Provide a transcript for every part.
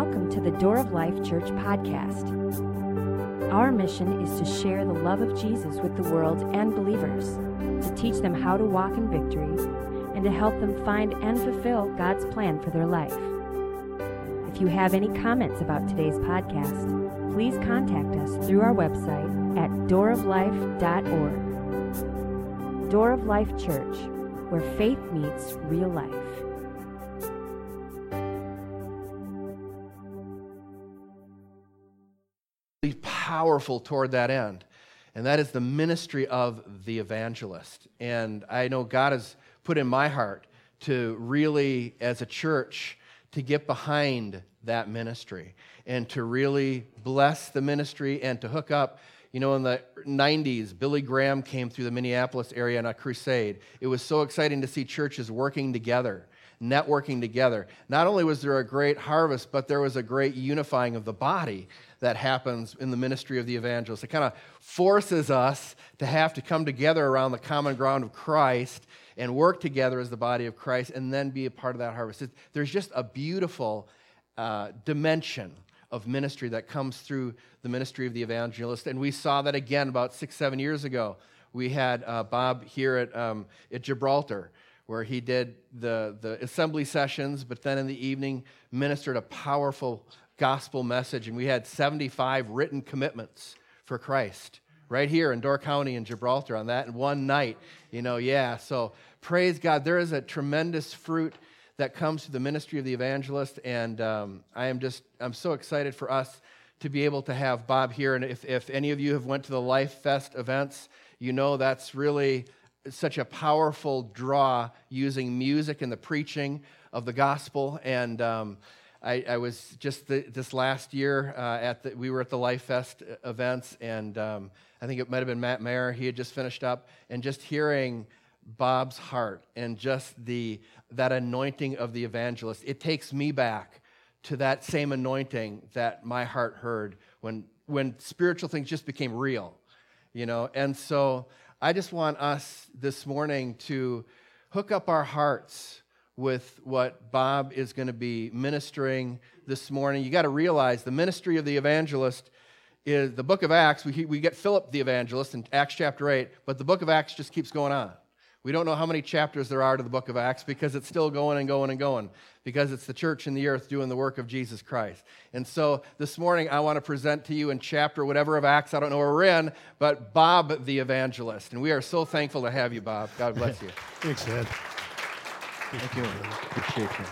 welcome to the Door of Life Church podcast. Our mission is to share the love of Jesus with the world and believers, to teach them how to walk in victory, and to help them find and fulfill God's plan for their life. If you have any comments about today's podcast, please contact us through our website at dooroflife.org. Door of Life Church, where faith meets real life. Powerful toward that end, and that is the ministry of the evangelist. And I know God has put in my heart to really, as a church, to get behind that ministry and to really bless the ministry and to hook up. You know, in the 90s, Billy Graham came through the Minneapolis area on a crusade. It was so exciting to see churches working together, networking together. Not only was there a great harvest, but there was a great unifying of the body that happens in the ministry of the evangelist. It kind of forces us to have to come together around the common ground of Christ and work together as the body of Christ and then be a part of that harvest. There's just a beautiful dimension of ministry that comes through the ministry of the evangelist. And we saw that again about 6-7 years ago. We had Bob here at Gibraltar, where he did the assembly sessions, but then in the evening ministered a powerful gospel message, and we had 75 written commitments for Christ right here in Door County and Gibraltar on that in one night. So praise God. There is a tremendous fruit that comes through the ministry of the evangelist, and I'm so excited for us to be able to have Bob here. And if any of you have went to the Life Fest events, you know that's really such a powerful draw using music and the preaching of the gospel. And I was just this last year we were at the Life Fest events, and I think it might have been Matt Mayer. He had just finished up, and just hearing Bob's heart and just that anointing of the evangelist, it takes me back to that same anointing that my heart heard when spiritual things just became real, And so I just want us this morning to hook up our hearts with what Bob is going to be ministering this morning. You got to realize the ministry of the evangelist is the book of Acts. We get Philip the evangelist in Acts chapter 8, but the book of Acts just keeps going on. We don't know how many chapters there are to the book of Acts because it's still going and going and going, because it's the church in the earth doing the work of Jesus Christ. And so this morning I want to present to you in chapter whatever of Acts, I don't know where we're in, but Bob the evangelist. And we are so thankful to have you, Bob. God bless you. Thanks, Ed. Thank you. Appreciate you.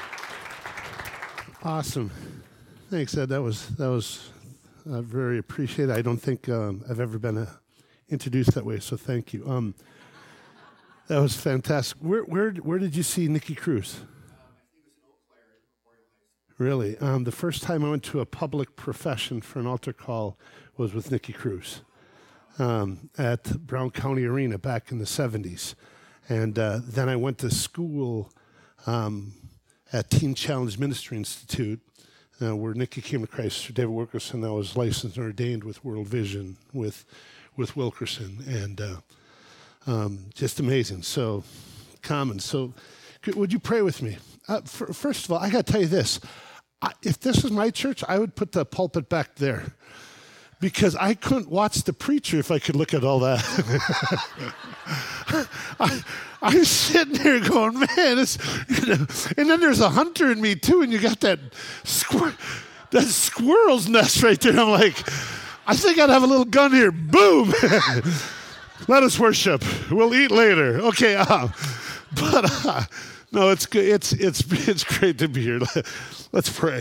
Awesome. Thanks, Ed. That was very appreciated. I don't think I've ever been introduced that way, so thank you. That was fantastic. Where did you see Nicky Cruz? I think it was in Eau Claire at Memorial High School. Really? The first time I went to a public profession for an altar call was with Nicky Cruz at Brown County Arena back in the 70s. And then I went to school at Teen Challenge Ministry Institute, where Nicky came to Christ. David Wilkerson, I was licensed and ordained with World Vision with Wilkerson, and just amazing. So common. So would you pray with me? First of all, I got to tell you this. If this was my church, I would put the pulpit back there, because I couldn't watch the preacher if I could look at all that. I'm sitting there going, man, and then there's a hunter in me too, and you got that squirrel's nest right there. And I'm like, I think I'd have a little gun here. Boom. Let us worship. We'll eat later. Okay. No, it's good. It's great to be here. Let's pray.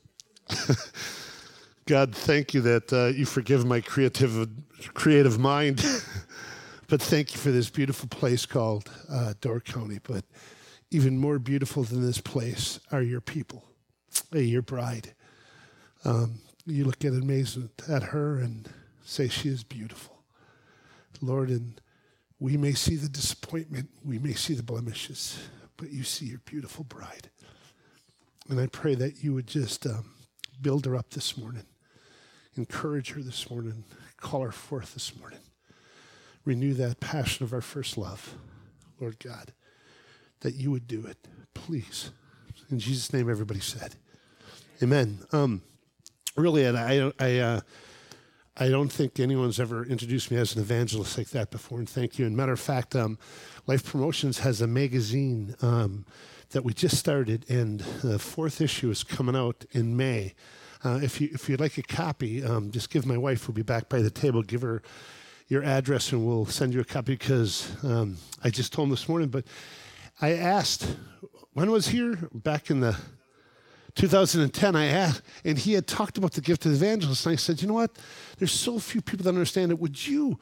God, thank you that you forgive my creative mind, but thank you for this beautiful place called Door County. But even more beautiful than this place are your people, your bride. You look at amazement at her and say she is beautiful. Lord, and we may see the disappointment, we may see the blemishes, but you see your beautiful bride. And I pray that you would just build her up this morning. Encourage her this morning. Call her forth this morning. Renew that passion of our first love, Lord God, that you would do it. Please. In Jesus' name, everybody said, Amen. Really, Ed, I don't think anyone's ever introduced me as an evangelist like that before, and thank you. And matter of fact, Life Promotions has a magazine that we just started, and the 4th issue is coming out in May. If you'd like a copy, just give my wife, who'll be back by the table, give her your address, and we'll send you a copy, because I just told him this morning, but I asked, when I was here, back in the 2010, I asked, and he had talked about the gift of the evangelist, and I said, you know what, there's so few people that understand it. Would you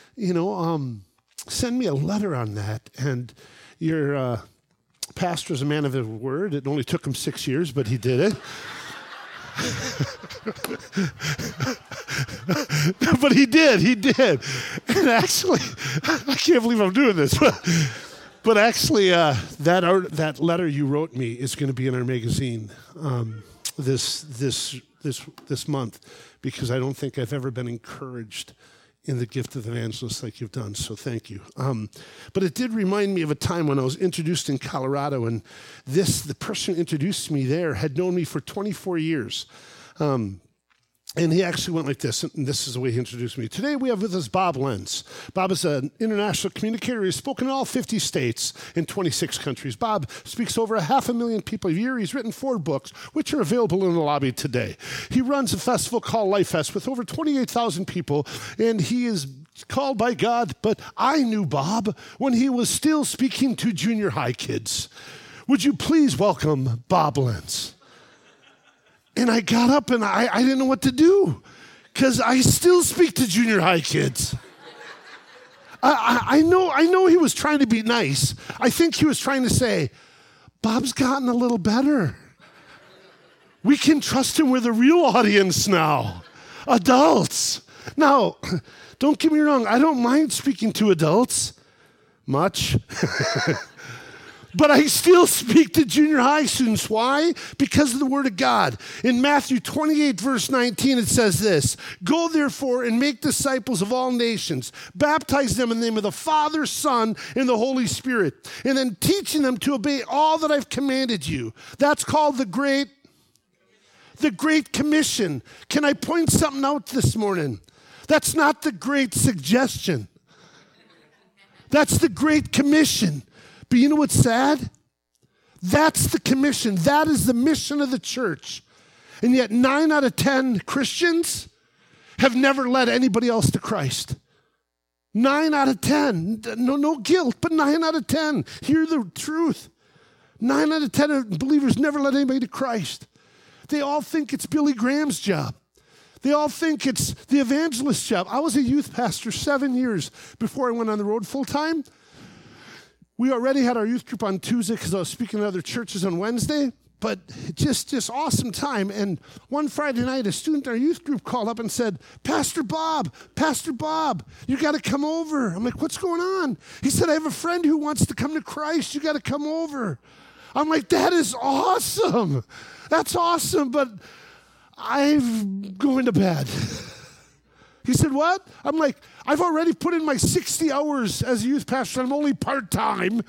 send me a letter on that? And your pastor is a man of his word. It only took him 6 years, but he did it. But he did. And actually, I can't believe I'm doing this, but actually, that letter you wrote me is going to be in our magazine this month, because I don't think I've ever been encouraged in the gift of evangelist like you've done, so thank you. But it did remind me of a time when I was introduced in Colorado, and the person who introduced me there had known me for 24 years. And he actually went like this, and this is the way he introduced me. Today we have with us Bob Lenz. Bob is an international communicator. He's spoken in all 50 states in 26 countries. Bob speaks to over 500,000 people a year. He's written 4 books, which are available in the lobby today. He runs a festival called Life Fest with over 28,000 people, and he is called by God. But I knew Bob when he was still speaking to junior high kids. Would you please welcome Bob Lenz? And I got up and I didn't know what to do, because I still speak to junior high kids. I know he was trying to be nice. I think he was trying to say, Bob's gotten a little better. We can trust him with a real audience now, adults. Now, don't get me wrong, I don't mind speaking to adults much. But I still speak to junior high students. Why? Because of the Word of God. In Matthew 28, verse 19, it says this: Go therefore and make disciples of all nations, baptize them in the name of the Father, Son, and the Holy Spirit, and then teaching them to obey all that I've commanded you. That's called the Great Commission. Can I point something out this morning? That's not the Great Suggestion. That's the Great Commission. But you know what's sad? That's the commission. That is the mission of the church. And yet 9 out of 10 Christians have never led anybody else to Christ. 9 out of 10. No guilt, but 9 out of 10. Hear the truth. 9 out of 10 believers never led anybody to Christ. They all think it's Billy Graham's job. They all think it's the evangelist's job. I was a youth pastor 7 years before I went on the road full time. We already had our youth group on Tuesday because I was speaking at other churches on Wednesday, but just awesome time. And one Friday night, a student in our youth group called up and said, Pastor Bob, you got to come over. I'm like, what's going on? He said, I have a friend who wants to come to Christ. You got to come over. I'm like, that is awesome. That's awesome, but I'm going to bed. He said, what? I'm like, I've already put in my 60 hours as a youth pastor. I'm only part-time.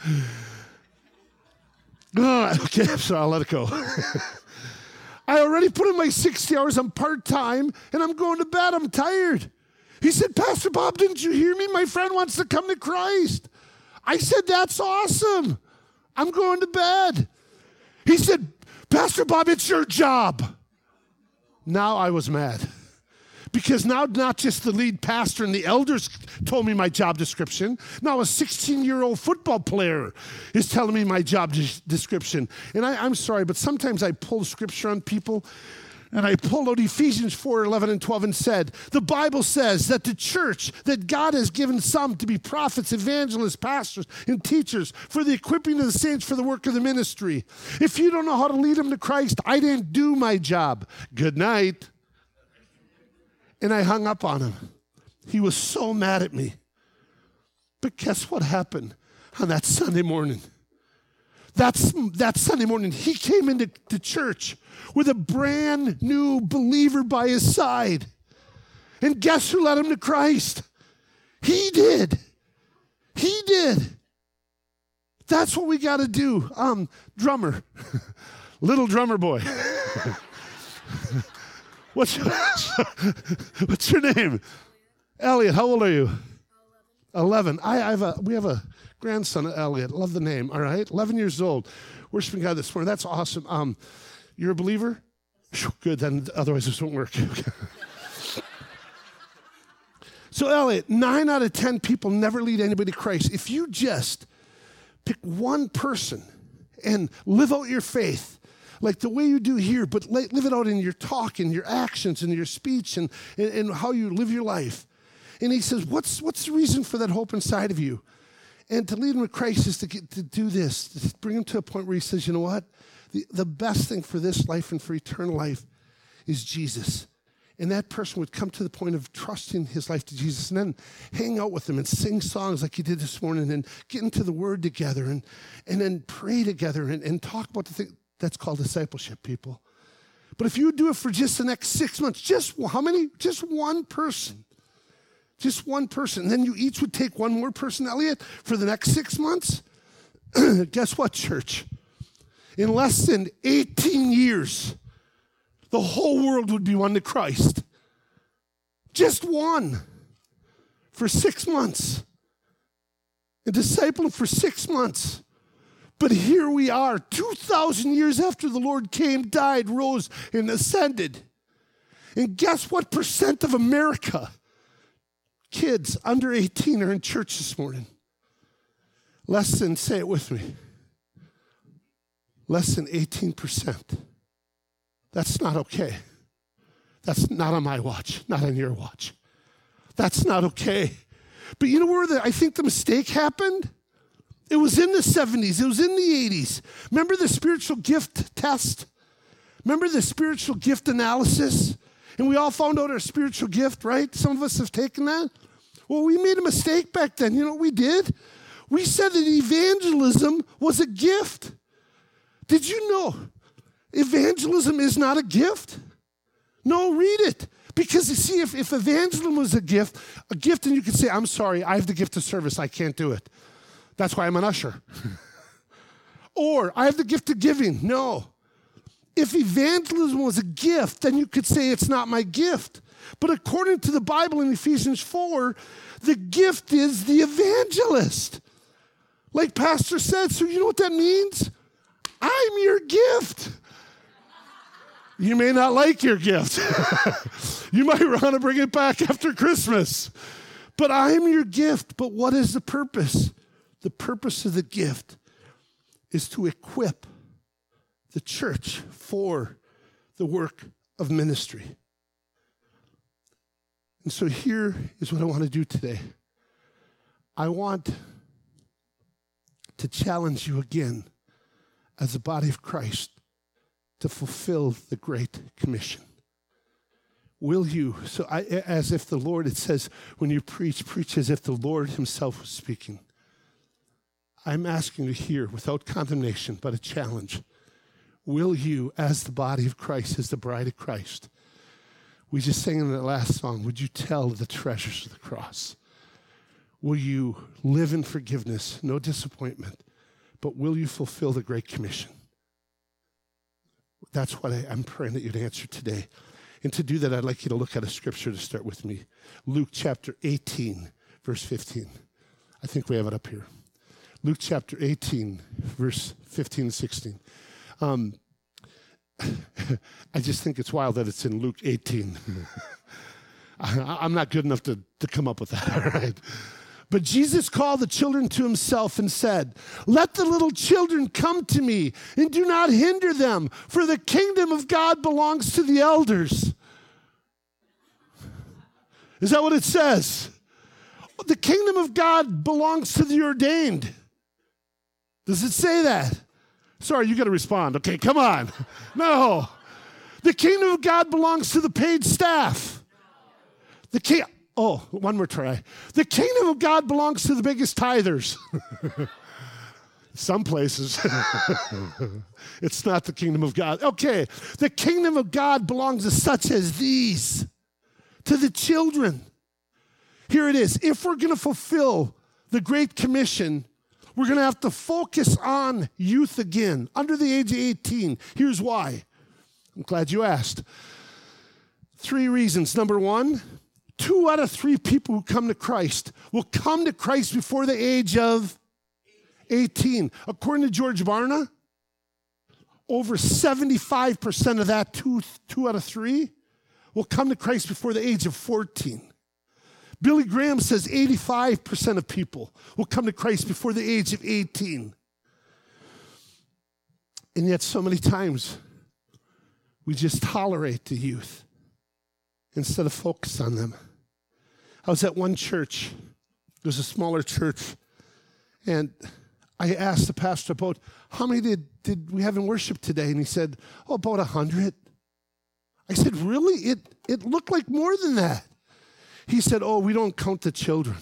Okay, so I'll let it go. I already put in my 60 hours. I'm part-time, and I'm going to bed. I'm tired. He said, Pastor Bob, didn't you hear me? My friend wants to come to Christ. I said, that's awesome. I'm going to bed. He said, Pastor Bob, it's your job. Now I was mad. Because now not just the lead pastor and the elders told me my job description. Now a 16-year-old football player is telling me my job description. And I'm sorry, but sometimes I pull scripture on people. And I pulled out Ephesians 4, 11 and 12 and said, the Bible says that the church, that God has given some to be prophets, evangelists, pastors, and teachers for the equipping of the saints for the work of the ministry. If you don't know how to lead them to Christ, I didn't do my job. Good night. And I hung up on him. He was so mad at me. But guess what happened on that Sunday morning? That Sunday morning, he came into the church with a brand new believer by his side. And guess who led him to Christ? He did. He did. That's what we got to do. Drummer. Little drummer boy. What's your name? Elliot. How old are you? 11. We have a grandson, Elliot. Love the name. All right, 11 years old. Worshiping God this morning. That's awesome. You're a believer? Good. Then otherwise this won't work. So Elliot, 9 out of 10 people never lead anybody to Christ. If you just pick one person and live out your faith, like the way you do here, but live it out in your talk and your actions and your speech and how you live your life. And he says, what's the reason for that hope inside of you? And to lead him to Christ is to do this, to bring him to a point where he says, you know what? The best thing for this life and for eternal life is Jesus. And that person would come to the point of trusting his life to Jesus and then hang out with him and sing songs like he did this morning and get into the Word together and then pray together and talk about the thing. That's called discipleship, people. But if you do it for just the next 6 months, just how many? Just one person. Just one person. And then you each would take one more person, Elliot, for the next 6 months. Guess what, church? In less than 18 years, the whole world would be won to Christ. Just one for 6 months. And disciple him for 6 months. But here we are, 2,000 years after the Lord came, died, rose, and ascended. And guess what percent of America? Kids under 18 are in church this morning. Less than, say it with me, less than 18%. That's not okay. That's not on my watch, not on your watch. That's not okay. But you know where I think the mistake happened? It was in the 70s. It was in the 80s. Remember the spiritual gift test? Remember the spiritual gift analysis? And we all found out our spiritual gift, right? Some of us have taken that. Well, we made a mistake back then. You know what we did? We said that evangelism was a gift. Did you know evangelism is not a gift? No, read it. Because you see, if evangelism was a gift, and you could say, I'm sorry, I have the gift of service, I can't do it. That's why I'm an usher. Or, I have the gift of giving. No. If evangelism was a gift, then you could say it's not my gift. But according to the Bible in Ephesians 4, the gift is the evangelist. Like Pastor said, so you know what that means? I'm your gift. You may not like your gift. You might want to bring it back after Christmas. But I am your gift. But what is the purpose? The purpose of the gift is to equip the church for the work of ministry. And so here is what I want to do today. I want to challenge you again as a body of Christ to fulfill the Great Commission. Will you, as if the Lord, it says, when you preach as if the Lord himself was speaking. I'm asking you here, without condemnation, but a challenge. Will you, as the body of Christ, as the bride of Christ, we just sang in that last song, would you tell the treasures of the cross? Will you live in forgiveness, no disappointment, but will you fulfill the Great Commission? That's what I'm praying that you'd answer today. And to do that, I'd like you to look at a scripture to start with me. Luke chapter 18, verse 15. I think we have it up here. Luke chapter 18, verse 15 and 16. I just think it's wild that it's in Luke 18. I'm not good enough to come up with that, all right? But Jesus called the children to himself and said, let the little children come to me and do not hinder them, for the kingdom of God belongs to the elders. Is that what it says? The kingdom of God belongs to the ordained. Does it say that? Sorry, you got to respond. Okay, come on. No. The kingdom of God belongs to the paid staff. One more try. The kingdom of God belongs to the biggest tithers. Some places. It's not the kingdom of God. Okay, the kingdom of God belongs to such as these, to the children. Here it is. If we're going to fulfill the Great Commission, we're going to have to focus on youth again, under the age of 18. Here's why. I'm glad you asked. 3 reasons. Number 1, 2 out of 3 people who come to Christ will come to Christ before the age of 18. According to George Barna, over 75% of that, 2 out of 3, will come to Christ before the age of 14. Billy Graham says 85% of people will come to Christ before the age of 18. And yet so many times we just tolerate the youth instead of focus on them. I was at one church. It was a smaller church. And I asked the pastor about how many did we have in worship today? And he said, about 100. I said, really? It looked like more than that. He said, we don't count the children.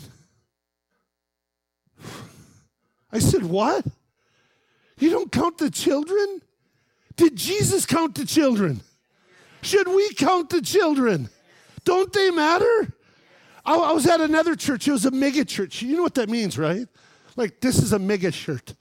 I said, what? You don't count the children? Did Jesus count the children? Should we count the children? Don't they matter? I was at another church. It was a mega church. You know what that means, right? Like, this is a mega shirt.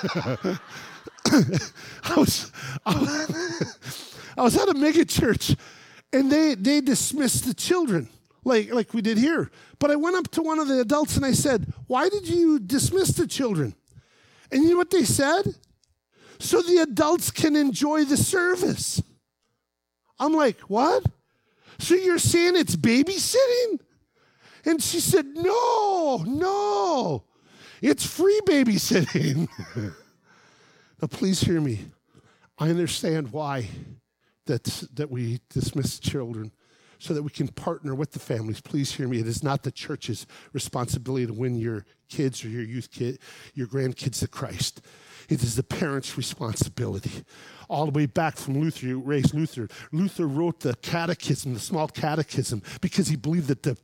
I was at a mega church, and they dismissed the children, like we did here. But I went up to one of the adults, and I said, why did you dismiss the children? And you know what they said? So the adults can enjoy the service. I'm like, what? So you're saying it's babysitting? And she said, no, it's free babysitting. Now, please hear me. I understand why that we dismiss children so that we can partner with the families. Please hear me. It is not the church's responsibility to win your kids or your your grandkids to Christ. It is the parents' responsibility. All the way back from Luther, you raised Luther. Luther wrote the catechism, the small catechism, because he believed that the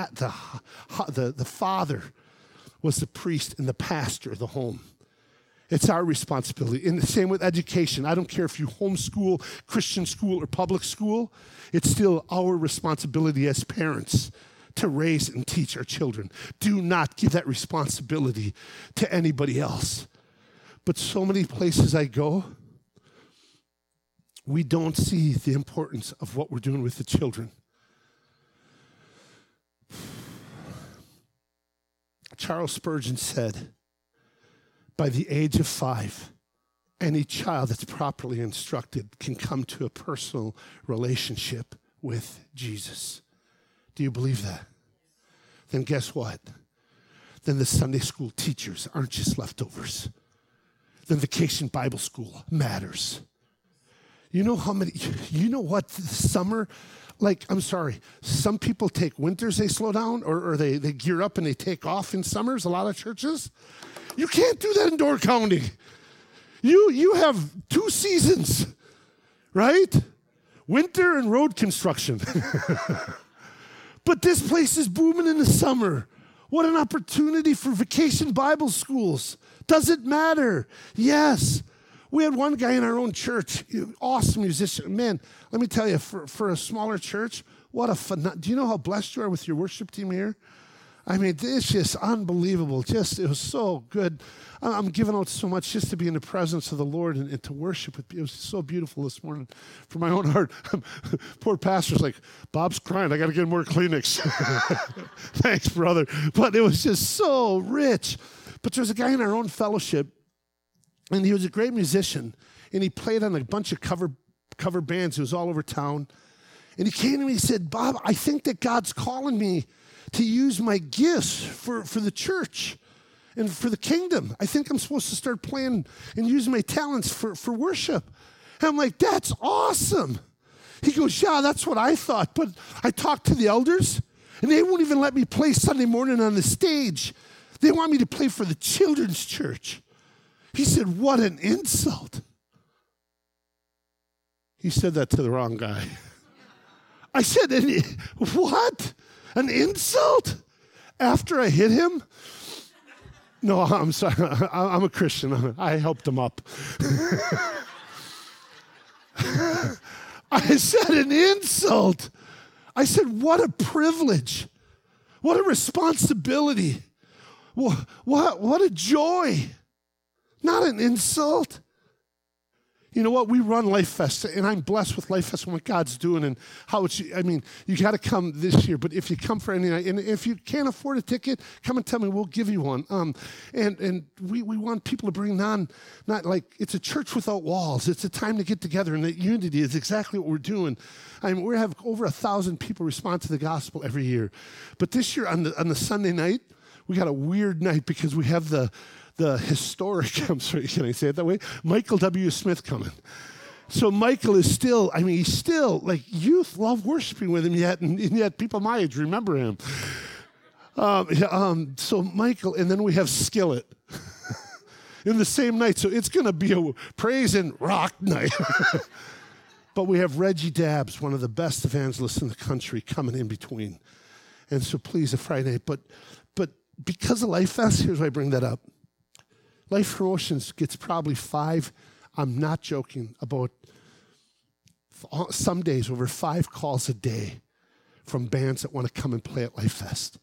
father was the priest and the pastor of the home. It's our responsibility. And the same with education. I don't care if you homeschool, Christian school, or public school. It's still our responsibility as parents to raise and teach our children. Do not give that responsibility to anybody else. But so many places I go, we don't see the importance of what we're doing with the children. Charles Spurgeon said, by the age of 5, any child that's properly instructed can come to a personal relationship with Jesus. Do you believe that? Then guess what? Then the Sunday school teachers aren't just leftovers. Then Vacation Bible School matters. You know what, the summer, some people take winters, they slow down, or they gear up and they take off in summers, a lot of churches. You can't do that in Door County. You have 2 seasons, right? Winter and road construction. But this place is booming in the summer. What an opportunity for Vacation Bible Schools. Does it matter? Yes. We had one guy in our own church, awesome musician. Man, let me tell you, for a smaller church, what a fun. Do you know how blessed you are with your worship team here? I mean, it's just unbelievable. It was so good. I'm giving out so much just to be in the presence of the Lord and to worship. It was so beautiful this morning for my own heart. Poor pastor's like, Bob's crying. I got to get more Kleenex. Thanks, brother. But it was just so rich. But there was a guy in our own fellowship, and he was a great musician, and he played on a bunch of cover bands. He was all over town. And he came to me and he said, Bob, I think that God's calling me to use my gifts for the church and for the kingdom. I think I'm supposed to start playing and using my talents for worship. And I'm like, that's awesome. He goes, yeah, that's what I thought. But I talked to the elders, and they won't even let me play Sunday morning on the stage. They want me to play for the children's church. He said, what an insult. He said that to the wrong guy. I said, what? An insult? After I hit him? No, I'm sorry. I'm a Christian. I helped him up. I said an insult. I said, what a privilege. What a responsibility. What a joy. Not an insult. You know what? We run Life Fest, and I'm blessed with Life Fest and what God's doing and how it's, I mean, you got to come this year, but if you come for any night, and if you can't afford a ticket, come and tell me, we'll give you one. And we want people to bring not like, it's a church without walls. It's a time to get together, and that unity is exactly what we're doing. I mean, we have over 1,000 people respond to the gospel every year. But this year on the Sunday night, we got a weird night because we have the historic, I'm sorry, can I say it that way? Michael W. Smith coming. So Michael is still, I mean, he's still, like, youth love worshiping with him yet, and yet people my age remember him. So Michael, and then we have Skillet in the same night. So it's going to be a praise and rock night. But we have Reggie Dabbs, one of the best evangelists in the country, coming in between. And so please, a Friday night. But because of Life Fest, here's why I bring that up. Life Promotions gets probably 5, I'm not joking, about some days over 5 calls a day from bands that want to come and play at Life Fest.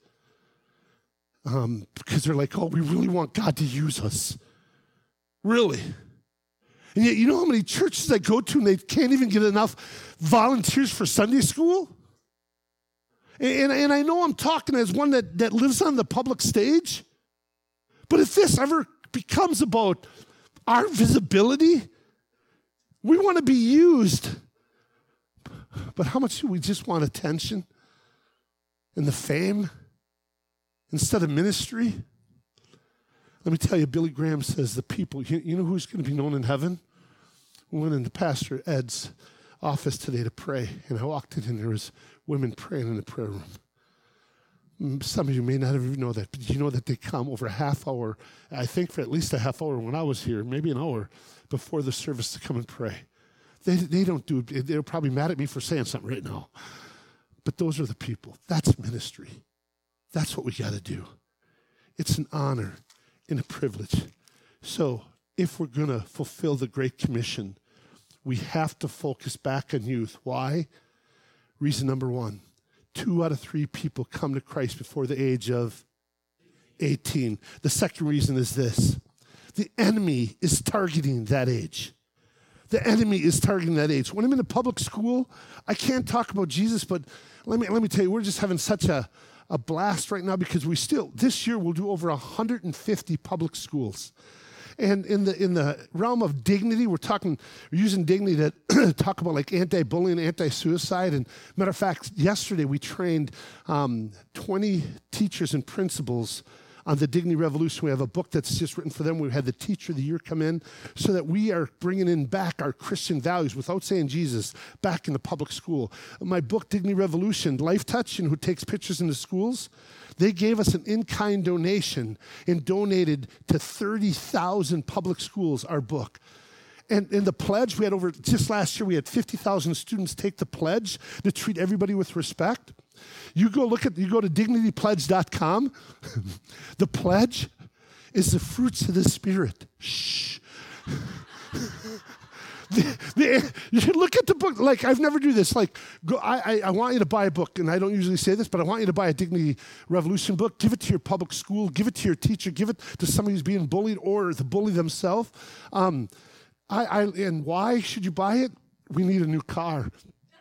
Because they're like, oh, we really want God to use us. Really? And yet, you know how many churches I go to and they can't even get enough volunteers for Sunday school? And I know I'm talking as one that lives on the public stage. But if this ever becomes about our visibility, we want to be used. But how much do we just want attention and the fame instead of ministry? Let me tell you, Billy Graham says the people, you know who's going to be known in heaven? We went into Pastor Ed's office today to pray, and I walked in and there was women praying in the prayer room. Some of you may not even know that, but you know that they come over a half hour, I think for at least a half hour when I was here, maybe an hour before the service to come and pray. They don't do it. They're probably mad at me for saying something right now. But those are the people. That's ministry. That's what we got to do. It's an honor and a privilege. So if we're going to fulfill the Great Commission, we have to focus back on youth. Why? Reason number 1. 2 out of 3 people come to Christ before the age of 18. The second reason is this. The enemy is targeting that age. The enemy is targeting that age. When I'm in a public school, I can't talk about Jesus, but let me tell you, we're just having such a blast right now because this year we'll do over 150 public schools. And in the realm of dignity, we're using dignity to talk about like anti-bullying, anti-suicide. And matter of fact, yesterday we trained 20 teachers and principals on the Dignity Revolution. We have a book that's just written for them. We had the Teacher of the Year come in so that we are bringing in back our Christian values without saying Jesus back in the public school. My book, Dignity Revolution, Life Touch, who takes pictures in the schools, they gave us an in-kind donation and donated to 30,000 public schools our book. And in the pledge, just last year, we had 50,000 students take the pledge to treat everybody with respect. You go to dignitypledge.com. The pledge is the fruits of the Spirit. Shh. You should look at the book. Like, I've never do this. Like, I want you to buy a book, and I don't usually say this, but I want you to buy a Dignity Revolution book. Give it to your public school. Give it to your teacher. Give it to somebody who's being bullied or the bully themselves. And why should you buy it? We need a new car.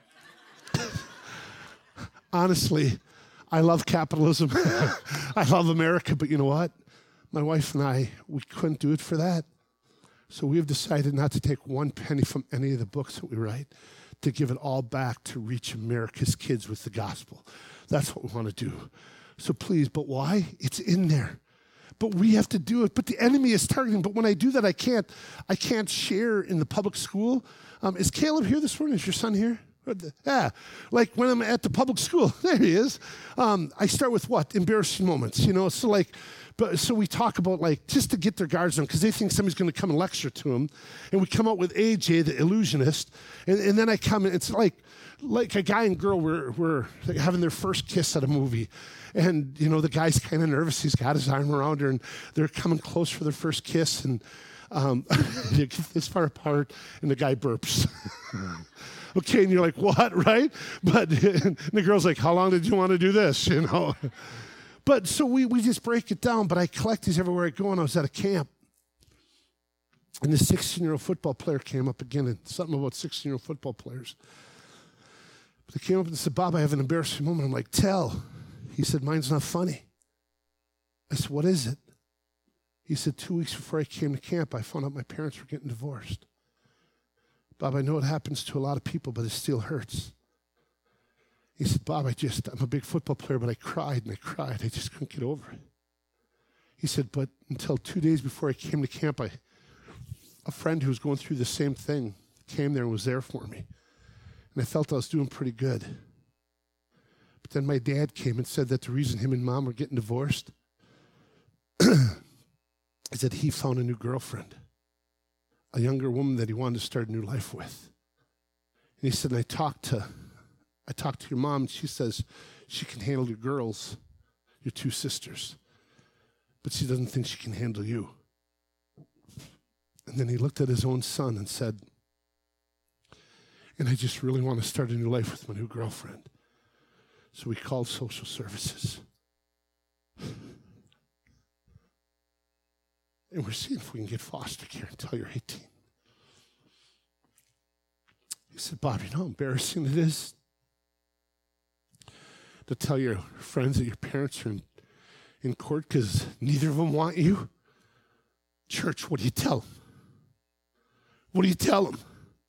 Honestly, I love capitalism. I love America, but you know what? My wife and I, we couldn't do it for that. So we have decided not to take one penny from any of the books that we write, to give it all back to reach America's kids with the gospel. That's what we want to do. So please, but why? It's in there. But we have to do it. But the enemy is targeting. But when I do that, I can't share in the public school. Is Caleb here this morning? Is your son here? Yeah, like when I'm at the public school, there he is. I start with what? Embarrassing moments, so we talk about just to get their guards down because they think somebody's going to come and lecture to them. And we come out with AJ, the illusionist. And then I come and it's like a guy and girl were having their first kiss at a movie. And, the guy's kind of nervous. He's got his arm around her and they're coming close for their first kiss. And they get this far apart and the guy burps. Okay, and you're like, what, right? But the girl's like, how long did you want to do this, But so we just break it down, but I collect these everywhere I go, and I was at a camp. And the 16-year-old football player came up again, and something about 16-year-old football players. But they came up and said, Bob, I have an embarrassing moment. I'm like, tell. He said, mine's not funny. I said, what is it? He said, 2 weeks before I came to camp, I found out my parents were getting divorced. Bob, I know it happens to a lot of people, but it still hurts. He said, Bob, I'm a big football player, but I cried and I cried. I just couldn't get over it. He said, but until 2 days before I came to camp, a friend who was going through the same thing came there and was there for me. And I felt I was doing pretty good. But then my dad came and said that the reason him and mom were getting divorced is that he found a new girlfriend, a younger woman that he wanted to start a new life with. And he said, and I talked to your mom, and she says she can handle your girls, your two sisters, but she doesn't think she can handle you. And then he looked at his own son and said, and I just really want to start a new life with my new girlfriend. So we called social services. And we're seeing if we can get foster care until you're 18. He said, Bob, you know how embarrassing it is to tell your friends that your parents are in court because neither of them want you? Church, what do you tell them? What do you tell them?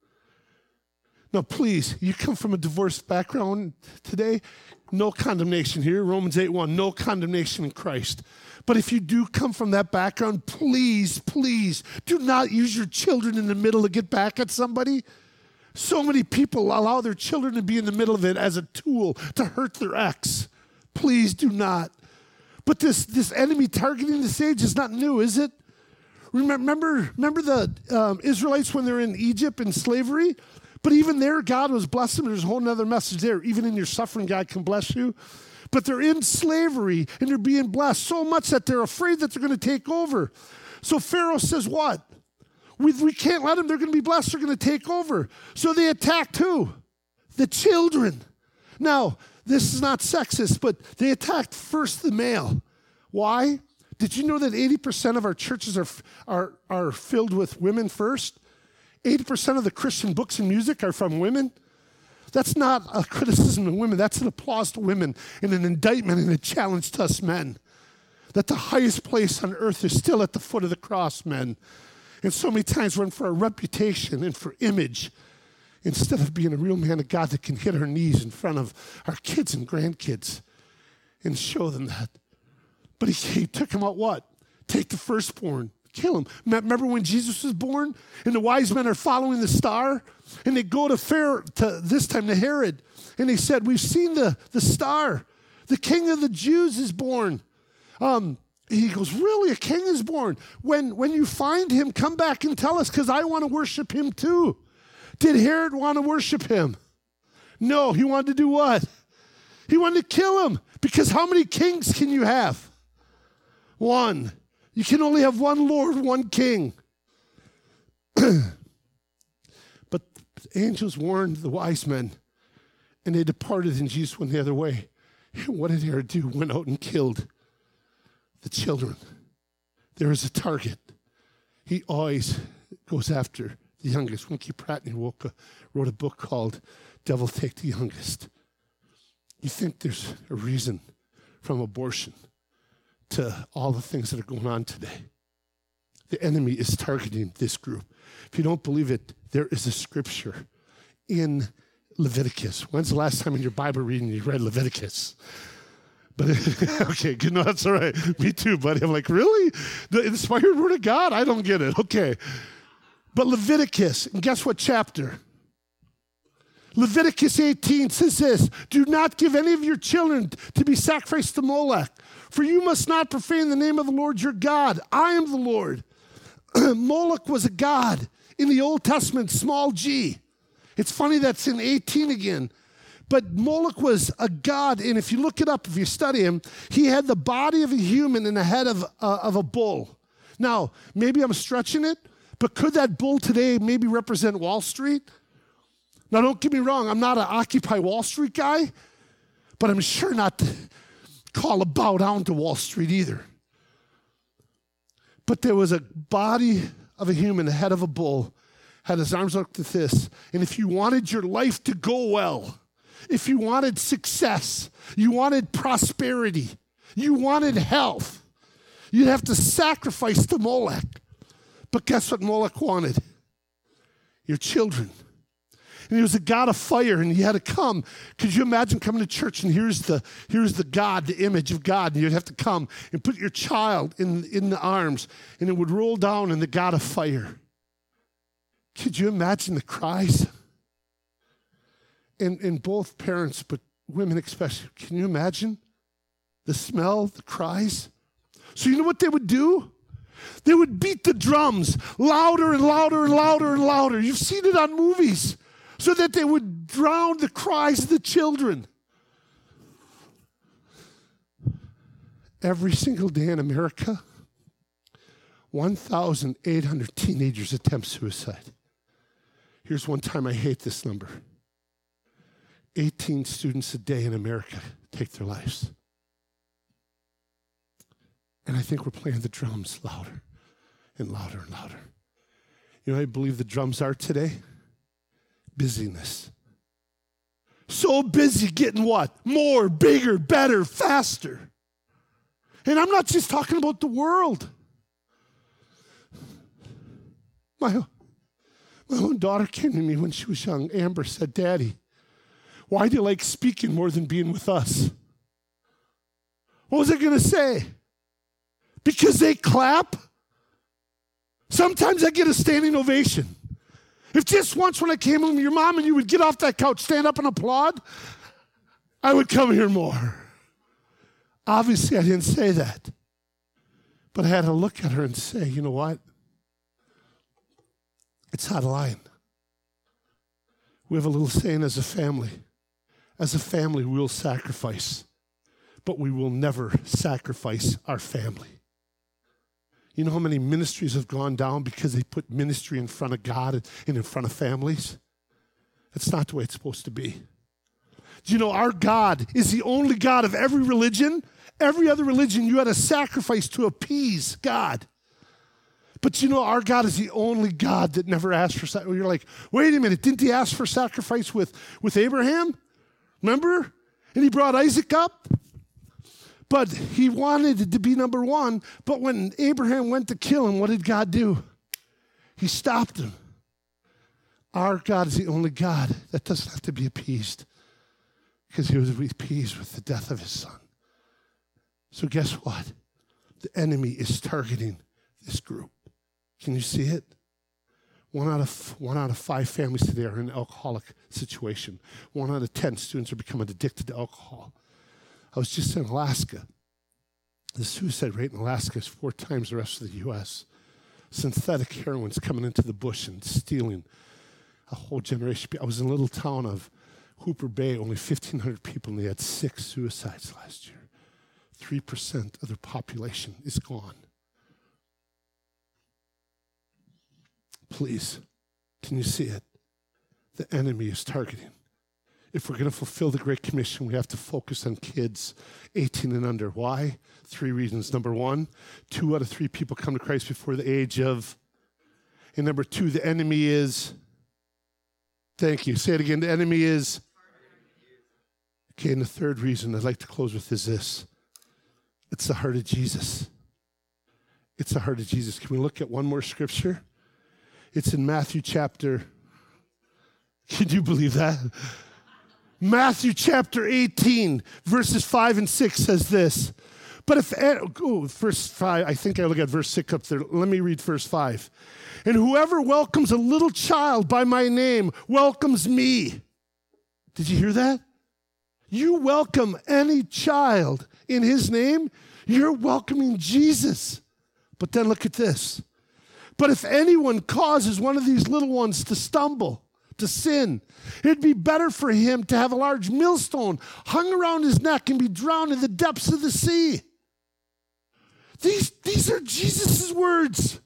Now, please, you come from a divorced background today, no condemnation here. Romans 8:1, no condemnation in Christ. But if you do come from that background, please, please do not use your children in the middle to get back at somebody. So many people allow their children to be in the middle of it as a tool to hurt their ex. Please do not. But this enemy targeting this age is not new, is it? Remember the Israelites when they're in Egypt in slavery? But even there, God was blessing them. There's a whole other message there. Even in your suffering, God can bless you. But they're in slavery, and they're being blessed so much that they're afraid that they're going to take over. So Pharaoh says what? We can't let them. They're going to be blessed. They're going to take over. So they attacked who? The children. Now, this is not sexist, but they attacked first the male. Why? Did you know that 80% of our churches are filled with women first? 80% of the Christian books and music are from women. That's not a criticism of women. That's an applause to women and an indictment and a challenge to us men. That the highest place on earth is still at the foot of the cross, men. And so many times we're in for a reputation and for image instead of being a real man of God that can hit our knees in front of our kids and grandkids and show them that. But he took them out what? Take the firstborn. Kill him. Remember when Jesus was born and the wise men are following the star and they go to Pharaoh, this time to Herod, and they said, we've seen the star. The king of the Jews is born. He goes, really? A king is born? When you find him, come back and tell us because I want to worship him too. Did Herod want to worship him? No, he wanted to do what? He wanted to kill him because how many kings can you have? One. You can only have one Lord, one king. But angels warned the wise men, and they departed, and Jesus went the other way. What did Herod do? Went out and killed the children. There is a target. He always goes after the youngest. Winky Pratt wrote a book called Devil Take the Youngest. You think there's a reason from abortion to all the things that are going on today. The enemy is targeting this group. If you don't believe it, there is a scripture in Leviticus. When's the last time in your Bible reading you read Leviticus? But okay, good. No, that's all right. Me too, buddy. I'm like, really? The inspired word of God? I don't get it. Okay. But Leviticus, and guess what chapter? Leviticus 18 says this, do not give any of your children to be sacrificed to Molech, for you must not profane the name of the Lord your God. I am the Lord. Moloch was a god in the Old Testament, small g. It's funny that's in 18 again. But Moloch was a god, and if you look it up, if you study him, he had the body of a human and the head of a bull. Now, maybe I'm stretching it, but could that bull today maybe represent Wall Street? Now, don't get me wrong, I'm not an Occupy Wall Street guy, but I'm sure not to call a bow down to Wall Street either. But there was a body of a human, the head of a bull, had his arms like this. And if you wanted your life to go well, if you wanted success, you wanted prosperity, you wanted health, you'd have to sacrifice to Molech. But guess what Molech wanted? Your children. And he was a god of fire, and he had to come. Could you imagine coming to church and here's the God, the image of God, and you'd have to come and put your child in the arms, and it would roll down in the god of fire. Could you imagine the cries? And both parents, but women especially, can you imagine the smell, the cries? So you know what they would do? They would beat the drums louder and louder and louder and louder. You've seen it on movies. So that they would drown the cries of the children. Every single day in America, 1,800 teenagers attempt suicide. Here's one time I hate this number. 18 students a day in America take their lives. And I think we're playing the drums louder and louder and louder. You know what I believe the drums are today? Busyness. So busy getting what? More, bigger, better, faster. And I'm not just talking about the world. My own daughter came to me when she was young. Amber said, "Daddy, why do you like speaking more than being with us?" What was I going to say? Because they clap? Sometimes I get a standing ovation. If just once when I came home, your mom and you would get off that couch, stand up and applaud, I would come here more. Obviously, I didn't say that. But I had to look at her and say, you know what? It's out of line. We have a little saying as a family. As a family, we will sacrifice, but we will never sacrifice our family. You know how many ministries have gone down because they put ministry in front of God and in front of families? That's not the way it's supposed to be. Do you know our God is the only God of every religion? Every other religion, you had to sacrifice to appease God. But you know, our God is the only God that never asked for sacrifice. You're like, wait a minute, didn't he ask for sacrifice with Abraham? Remember? And he brought Isaac up? But he wanted it to be number one. But when Abraham went to kill him, what did God do? He stopped him. Our God is the only God that doesn't have to be appeased, because he was appeased with the death of his son. So guess what? The enemy is targeting this group. Can you see it? One out of 5 families today are in an alcoholic situation. 1 out of 10 students are becoming addicted to alcohol. I was just in Alaska. The suicide rate in Alaska is 4 times the rest of the U.S. Synthetic heroin's coming into the bush and stealing a whole generation. I was in a little town of Hooper Bay, only 1,500 people, and they had 6 suicides last year. 3% of their population is gone. Please, can you see it? The enemy is targeting. If we're going to fulfill the Great Commission, we have to focus on kids 18 and under. Why? 3 reasons. Number 1, 2 out of 3 people come to Christ before the age of. And number 2, the enemy is. Thank you. Say it again. The enemy is. Okay, and the 3rd reason I'd like to close with is this. It's the heart of Jesus. It's the heart of Jesus. Can we look at one more scripture? It's in Matthew chapter. Can you believe that? Matthew chapter 18, verses 5 and 6 says this. But if, verse 5, I think I look at verse 6 up there. Let me read verse 5. And whoever welcomes a little child by my name welcomes me. Did you hear that? You welcome any child in his name, you're welcoming Jesus. But then look at this. But if anyone causes one of these little ones to stumble, to sin, it'd be better for him to have a large millstone hung around his neck and be drowned in the depths of the sea. These are Jesus' words.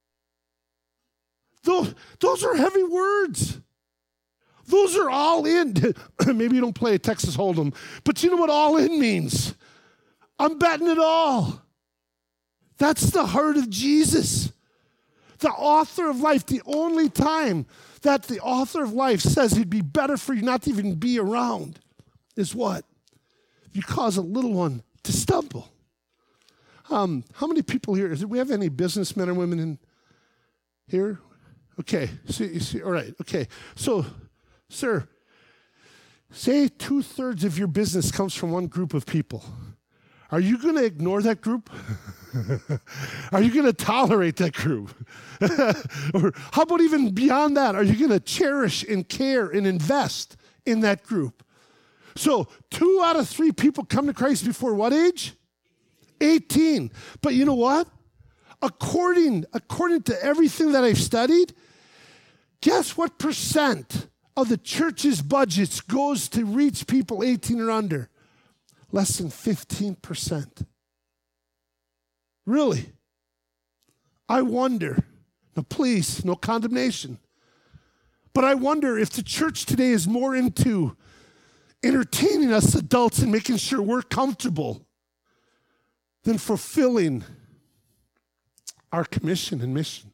Those are heavy words. Those are all in. Maybe you don't play a Texas Hold'em, but you know what all in means? I'm betting it all. That's the heart of Jesus. The author of life, the only time that the author of life says it'd be better for you not to even be around is what? You cause a little one to stumble. How many people here, do we have any businessmen or women in here? Okay, see, all right, okay. So, sir, say 2/3 of your business comes from one group of people. Are you going to ignore that group? Are you going to tolerate that group? Or how about even beyond that? Are you going to cherish and care and invest in that group? So 2 out of 3 people come to Christ before what age? 18. But you know what? According to everything that I've studied, guess what percent of the church's budgets goes to reach people 18 or under? Less than 15%. Really? I wonder, now please, no condemnation, but I wonder if the church today is more into entertaining us adults and making sure we're comfortable than fulfilling our commission and mission.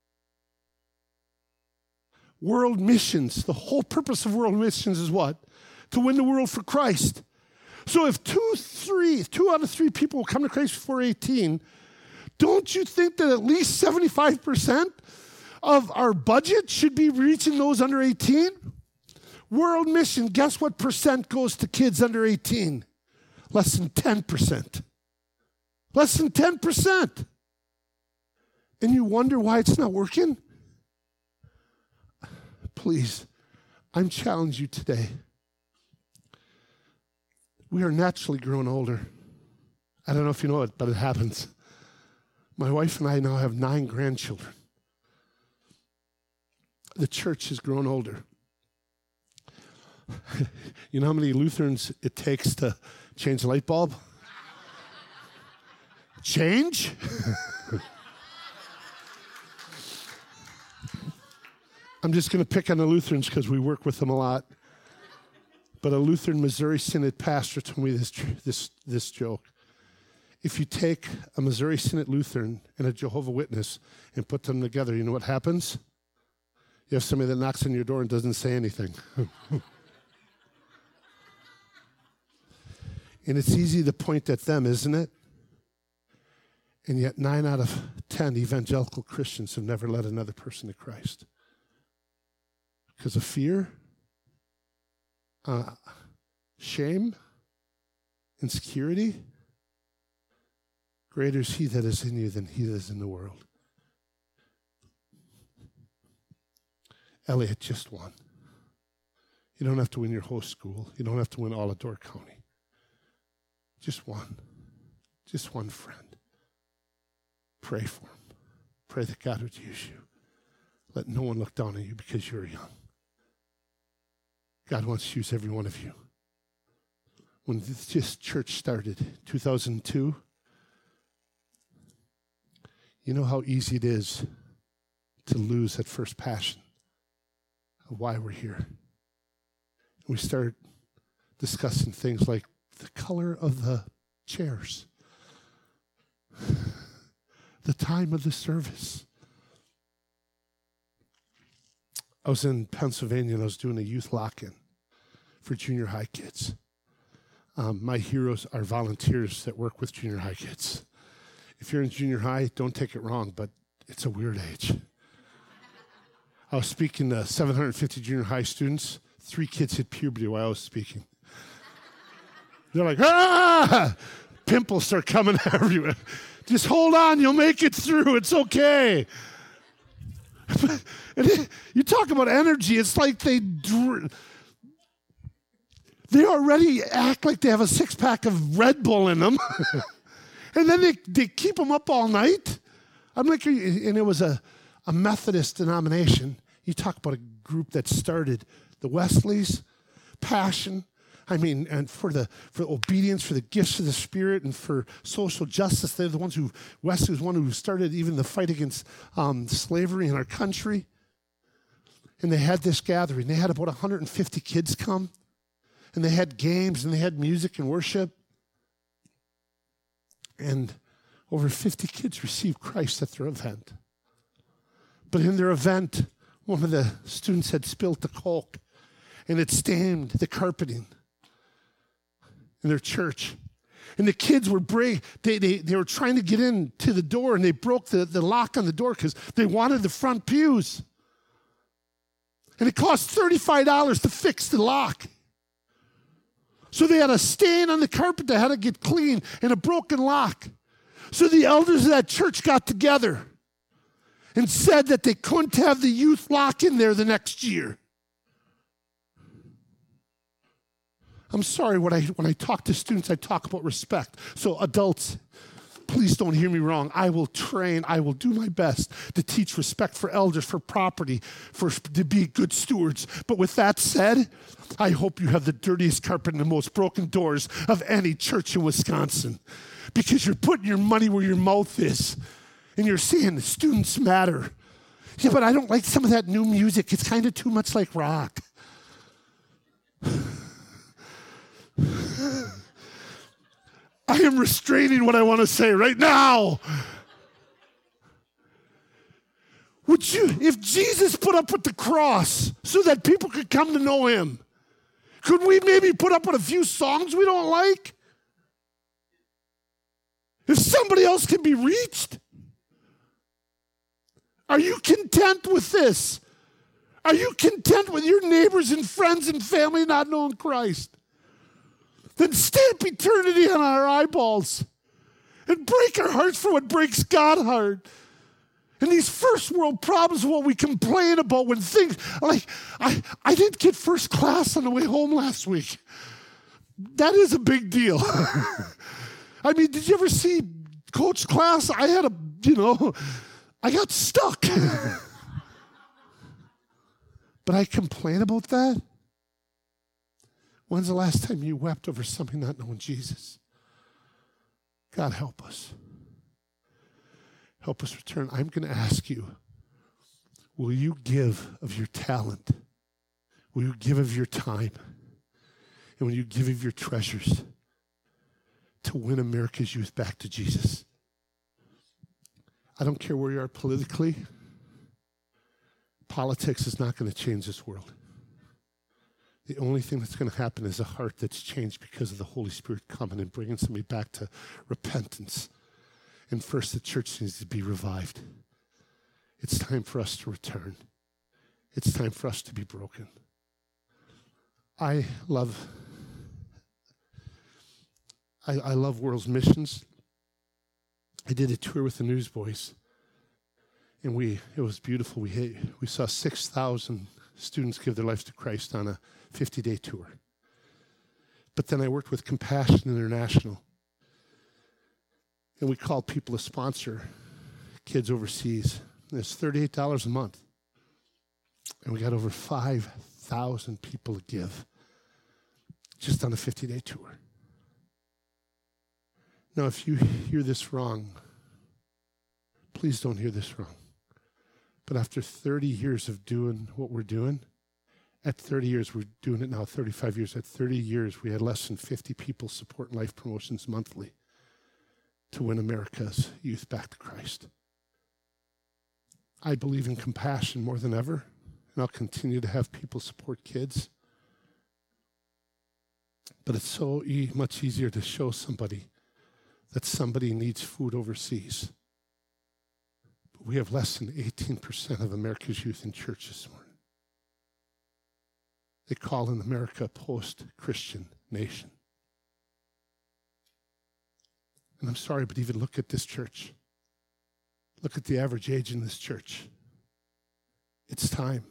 World missions, the whole purpose of world missions is what? To win the world for Christ. So if 2 out of 3 people will come to Christ before 18, don't you think that at least 75% of our budget should be reaching those under 18? World mission, guess what percent goes to kids under 18? Less than 10%. Less than 10%. And you wonder why it's not working? Please, I'm challenging you today. We are naturally growing older. I don't know if you know it, but it happens. My wife and I now have 9 grandchildren. The church has grown older. You know how many Lutherans it takes to change a light bulb? Change? I'm just going to pick on the Lutherans because we work with them a lot. But a Lutheran Missouri Synod pastor told me this joke. If you take a Missouri Synod Lutheran and a Jehovah's Witness and put them together, you know what happens? You have somebody that knocks on your door and doesn't say anything. And it's easy to point at them, isn't it? And yet 9 out of 10 evangelical Christians have never led another person to Christ. Because of fear, shame, insecurity. Greater is he that is in you than he that is in the world. Elliot just won. You don't have to win your whole school. You don't have to win all of Door County. Just one. Just one friend. Pray for him. Pray that God would use you. Let no one look down on you because you're young. God wants to use every one of you. When this church started, 2002, you know how easy it is to lose that first passion of why we're here. We start discussing things like the color of the chairs, the time of the service. I was in Pennsylvania and I was doing a youth lock-in for junior high kids. My heroes are volunteers that work with junior high kids. If you're in junior high, don't take it wrong, but it's a weird age. I was speaking to 750 junior high students. 3 kids hit puberty while I was speaking. They're like, ah! Pimples start coming everywhere. Just hold on, you'll make it through. It's okay. You talk about energy, it's like they already act like they have a 6-pack of Red Bull in them. And then they keep them up all night. I'm like, and it was a Methodist denomination. You talk about a group that started the Wesleys, passion. I mean, and for obedience, for the gifts of the Spirit, and for social justice. They're the ones Wesley was one who started even the fight against slavery in our country. And they had this gathering. They had about 150 kids come. And they had games, and they had music and worship. And over 50 kids received Christ at their event. But in their event, one of the students had spilled the Coke, and it stained the carpeting in their church. And the kids were they were trying to get into the door, and they broke the lock on the door because they wanted the front pews. And it cost $35 to fix the lock. So they had a stain on the carpet that had to get cleaned and a broken lock. So the elders of that church got together and said that they couldn't have the youth lock in there the next year. I'm sorry, when I talk to students, I talk about respect. So adults, please don't hear me wrong. I will do my best to teach respect for elders, for property, to be good stewards. But with that said, I hope you have the dirtiest carpet and the most broken doors of any church in Wisconsin, because you're putting your money where your mouth is, and you're saying the students matter. Yeah, but I don't like some of that new music. It's kind of too much like rock. I am restraining what I want to say right now. Would you, if Jesus put up with the cross so that people could come to know him, could we maybe put up with a few songs we don't like? If somebody else can be reached? Are you content with this? Are you content with your neighbors and friends and family not knowing Christ? Then stamp eternity on our eyeballs and break our hearts for what breaks God's heart. And these first world problems are what we complain about when things like, I didn't get first class on the way home last week. That is a big deal. I mean, did you ever see Coach class? I got stuck. But I complain about that? When's the last time you wept over something not knowing Jesus? God, help us. Help us return. I'm going to ask you, will you give of your talent? Will you give of your time? And will you give of your treasures to win America's youth back to Jesus? I don't care where you are politically. Politics is not going to change this world. The only thing that's going to happen is a heart that's changed because of the Holy Spirit coming and bringing somebody back to repentance. And first, the church needs to be revived. It's time for us to return. It's time for us to be broken. I love World's Missions. I did a tour with the Newsboys, and it was beautiful. We saw 6,000 students give their lives to Christ on a 50-day tour. But then I worked with Compassion International, and we called people to sponsor kids overseas. And it's $38 a month. And we got over 5,000 people to give just on a 50-day tour. Now, if you hear this wrong, please don't hear this wrong. But after 30 years of doing what we're doing, at 30 years, we're doing it now 35 years. At 30 years, we had less than 50 people supporting Life Promotions monthly to win America's youth back to Christ. I believe in compassion more than ever, and I'll continue to have people support kids. But it's so much easier to show somebody that somebody needs food overseas. But we have less than 18% of America's youth in church this morning. They call in America a post-Christian nation. And I'm sorry, but even look at this church. Look at the average age in this church. It's time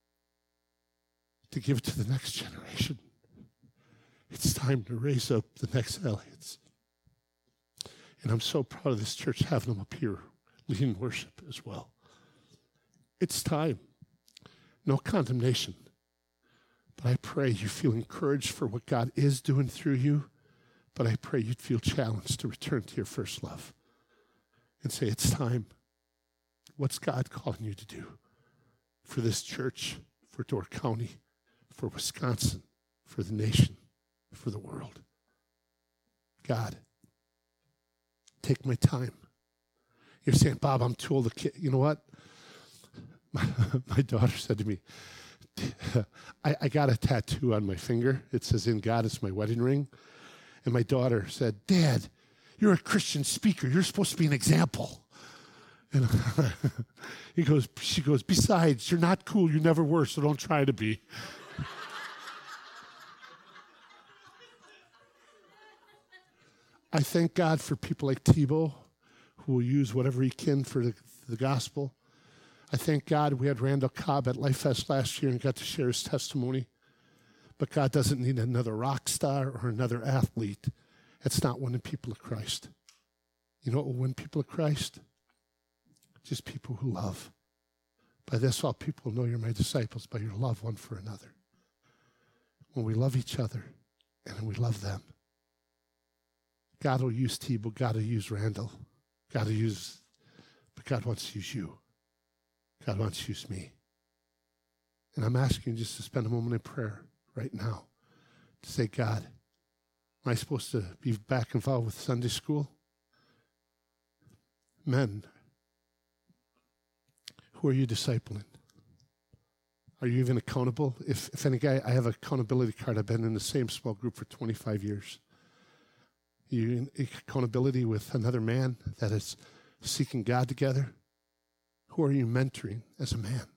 to give it to the next generation. It's time to raise up the next Elliots. And I'm so proud of this church having them up here leading worship as well. It's time. No condemnation. But I pray you feel encouraged for what God is doing through you. But I pray you'd feel challenged to return to your first love and say, it's time. What's God calling you to do for this church, for Door County, for Wisconsin, for the nation, for the world? God, take my time. You're saying, Bob, I'm too old to. You know what? my daughter said to me, I got a tattoo on my finger. It says, "In God is my wedding ring." And my daughter said, "Dad, you're a Christian speaker. You're supposed to be an example." And she goes, "Besides, you're not cool. You never were, so don't try to be." I thank God for people like Thibault who will use whatever he can for the gospel. I thank God we had Randall Cobb at Life Fest last year and got to share his testimony. But God doesn't need another rock star or another athlete. It's not winning people to Christ. You know what will win people to Christ? Just people who love. By this all people know you're my disciples, by your love one for another. When we love each other and we love them, God will use Thibault, God will use Randall, but God wants to use you. God wants to use me. And I'm asking you just to spend a moment in prayer right now to say, "God, am I supposed to be back involved with Sunday school?" Men, who are you discipling? Are you even accountable? If any guy, I have an accountability card. I've been in the same small group for 25 years. Are you in accountability with another man that is seeking God together? Who are you mentoring as a man?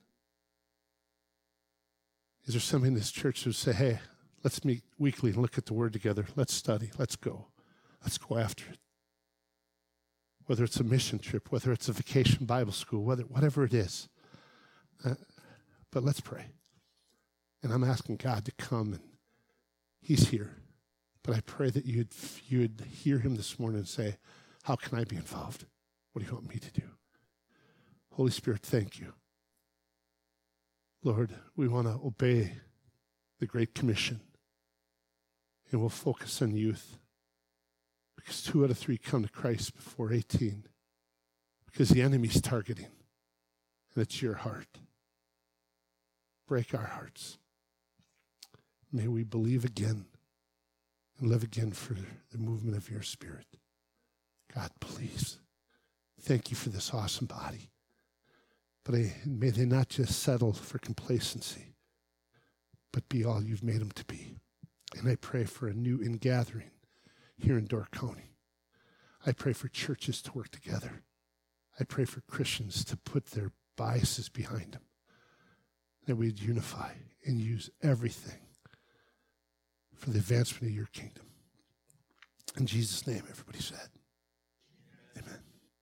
Is there somebody in this church who say, "Hey, let's meet weekly and look at the Word together. Let's study. Let's go. Let's go after it." Whether it's a mission trip, whether it's a vacation Bible school, whatever it is. But let's pray. And I'm asking God to come, and He's here. But I pray that you'd hear Him this morning and say, "How can I be involved? What do you want me to do?" Holy Spirit, thank you. Lord, we want to obey the Great Commission, and we'll focus on youth, because 2 out of 3 come to Christ before 18, because the enemy's targeting, and it's your heart. Break our hearts. May we believe again and live again for the movement of your Spirit. God, please, thank you for this awesome body. But may they not just settle for complacency, but be all you've made them to be. And I pray for a new ingathering here in Door County. I pray for churches to work together. I pray for Christians to put their biases behind them, that we'd unify and use everything for the advancement of your kingdom. In Jesus' name, everybody said, amen.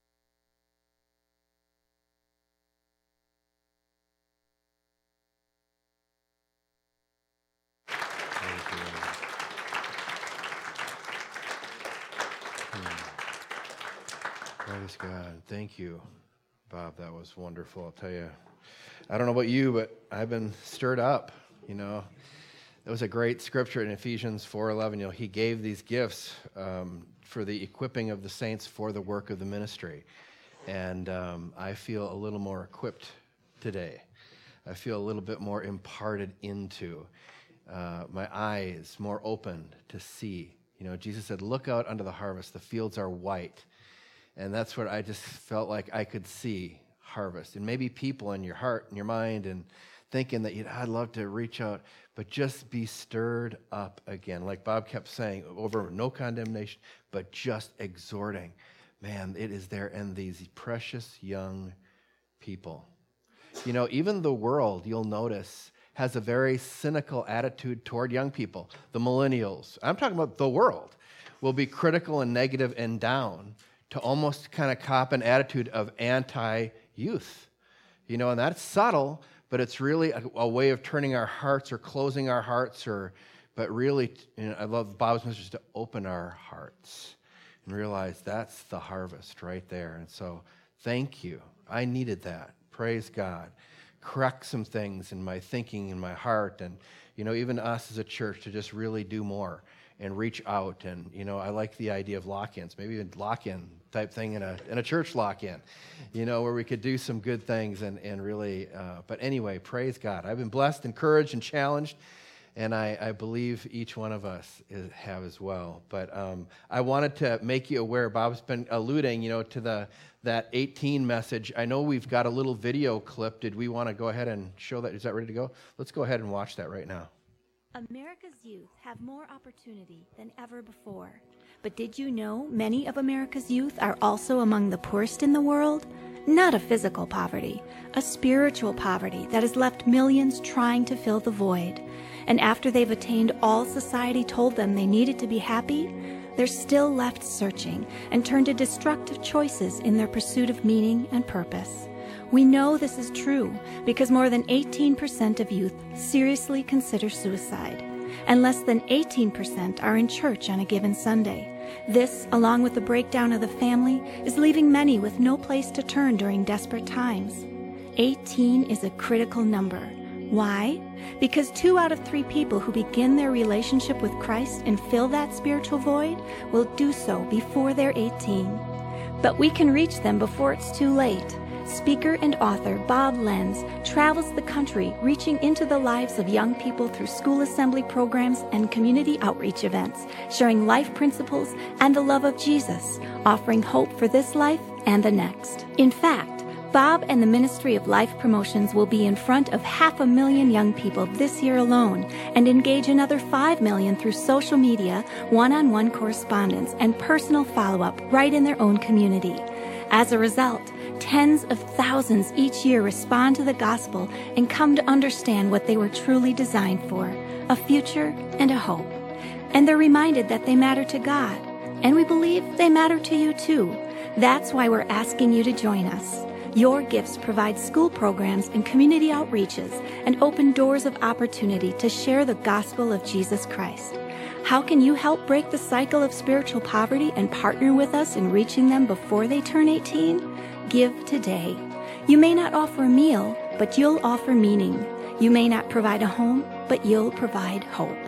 Praise God. Thank you, Bob. That was wonderful. I'll tell you, I don't know about you, but I've been stirred up. You know, there was a great scripture in Ephesians 4:11. You know, He gave these gifts for the equipping of the saints for the work of the ministry. And I feel a little more equipped today. I feel a little bit more imparted into. My eyes more open to see. You know, Jesus said, "Look out unto the harvest. The fields are white." And that's what I just felt like I could see, harvest. And maybe people in your heart and your mind and thinking that I'd love to reach out, but just be stirred up again. Like Bob kept saying over, no condemnation, but just exhorting. Man, it is there. And these precious young people. You know, even the world, you'll notice, has a very cynical attitude toward young people. The millennials, I'm talking about the world, will be critical and negative and down to almost kind of cop an attitude of anti-youth. You know, and that's subtle, but it's really a way of turning our hearts or closing our hearts, but really, you know, I love Bob's message to open our hearts and realize that's the harvest right there. And so thank you. I needed that. Praise God. Correct some things in my thinking, in my heart, and, you know, even us as a church to just really do more and reach out. And, you know, I like the idea of lock-ins, maybe a lock-in type thing in a church lock-in, you know, where we could do some good things and really, but anyway, praise God. I've been blessed, encouraged, and challenged, And I believe each one of us have as well. But I wanted to make you aware, Bob's been alluding, to that 18 message. I know we've got a little video clip. Did we want to go ahead and show that? Is that ready to go? Let's go ahead and watch that right now. America's youth have more opportunity than ever before. But did you know many of America's youth are also among the poorest in the world? Not a physical poverty, a spiritual poverty that has left millions trying to fill the void. And after they've attained all society told them they needed to be happy, they're still left searching and turn to destructive choices in their pursuit of meaning and purpose. We know this is true because more than 18% of youth seriously consider suicide, and less than 18% are in church on a given Sunday. This, along with the breakdown of the family, is leaving many with no place to turn during desperate times. 18 is a critical number. Why? Because 2 out of 3 people who begin their relationship with Christ and fill that spiritual void will do so before they're 18. But we can reach them before it's too late. Speaker and author Bob Lenz travels the country reaching into the lives of young people through school assembly programs and community outreach events, sharing life principles and the love of Jesus, offering hope for this life and the next. In fact, Bob and the Ministry of Life Promotions will be in front of 500,000 young people this year alone and engage another 5 million through social media, one-on-one correspondence, and personal follow-up right in their own community. As a result, tens of thousands each year respond to the gospel and come to understand what they were truly designed for, a future and a hope. And they're reminded that they matter to God, and we believe they matter to you too. That's why we're asking you to join us. Your gifts provide school programs and community outreaches and open doors of opportunity to share the gospel of Jesus Christ. How can you help break the cycle of spiritual poverty and partner with us in reaching them before they turn 18? Give today. You may not offer a meal, but you'll offer meaning. You may not provide a home, but you'll provide hope.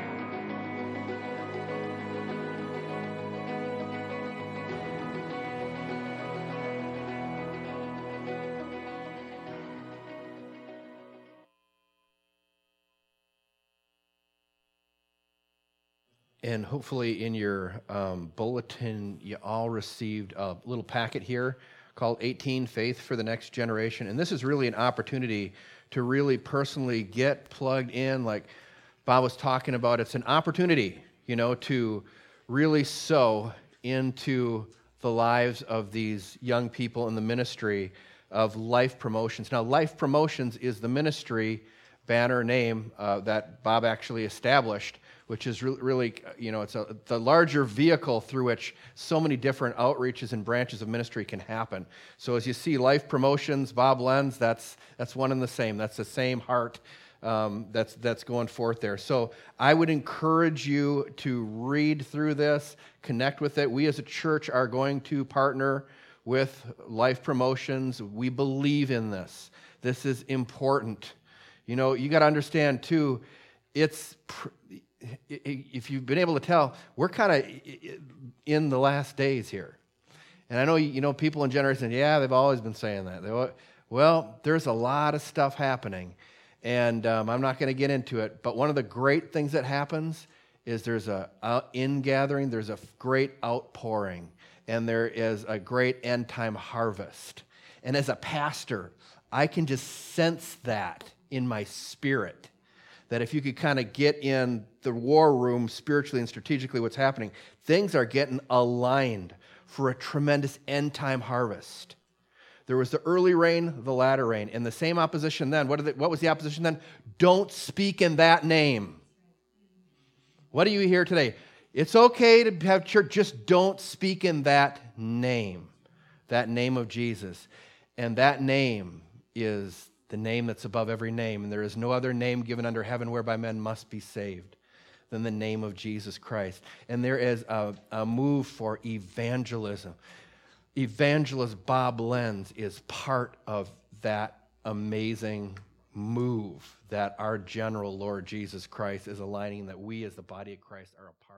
And hopefully in your bulletin, you all received a little packet here called 18 Faith for the Next Generation. And this is really an opportunity to really personally get plugged in, like Bob was talking about. It's an opportunity, to really sow into the lives of these young people in the ministry of Life Promotions. Now, Life Promotions is the ministry banner name that Bob actually established, which is really, it's the larger vehicle through which so many different outreaches and branches of ministry can happen. So as you see, Life Promotions, Bob Lenz, that's one and the same. That's the same heart that's going forth there. So I would encourage you to read through this, connect with it. We as a church are going to partner with Life Promotions. We believe in this. This is important. You got to understand too, if you've been able to tell, we're kind of in the last days here. And I know, people in generation, they've always been saying that. Well, there's a lot of stuff happening, and I'm not going to get into it, but one of the great things that happens is there's a ingathering, there's a great outpouring, and there is a great end-time harvest. And as a pastor, I can just sense that in my spirit, that if you could kind of get in the war room spiritually and strategically what's happening, things are getting aligned for a tremendous end-time harvest. There was the early rain, the latter rain, and the same opposition then. What was the opposition then? Don't speak in that name. What do you hear today? It's okay to have church, just don't speak in that name of Jesus. And that name is the name that's above every name, and there is no other name given under heaven whereby men must be saved than the name of Jesus Christ. And there is a move for evangelism. Evangelist Bob Lenz is part of that amazing move that our general Lord Jesus Christ is aligning, that we as the body of Christ are a part of.